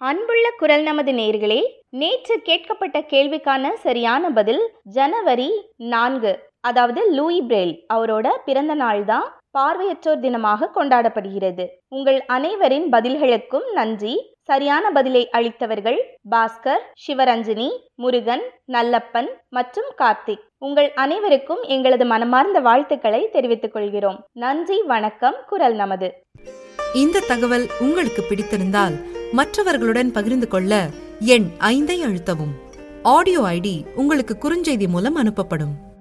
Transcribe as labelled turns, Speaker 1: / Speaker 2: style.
Speaker 1: அன்புள்ள குரல் நமது நேயர்களே, நேற்று கேட்கப்பட்ட கேள்விக்கான சரியான பதில் ஜனவரி 4, அதாவது லூயி பிரெயில் அவரோட பிறந்த நாள் தான் பார்வையற்றோர் தினமாக கொண்டாடப்படுகிறது. உங்கள் அனைவரின் பதில்களுக்கும் நன்றி. சரியான பதிலை அளித்தவர்கள் பாஸ்கர், சிவரஞ்சினி, முருகன், நல்லப்பன் மற்றும் கார்த்திக். உங்கள் அனைவருக்கும் எங்களது மனமார்ந்த வாழ்த்துக்களை தெரிவித்துக் கொள்கிறோம். நன்றி, வணக்கம். குரல் நமது.
Speaker 2: இந்த தகவல் உங்களுக்கு பிடித்திருந்தால் மற்றவர்களுடன் பகிர்ந்து கொள்ள எண் 5 அழுத்தவும். ஆடியோ ஐடி உங்களுக்கு குறுஞ்செய்தி மூலம் அனுப்பப்படும்.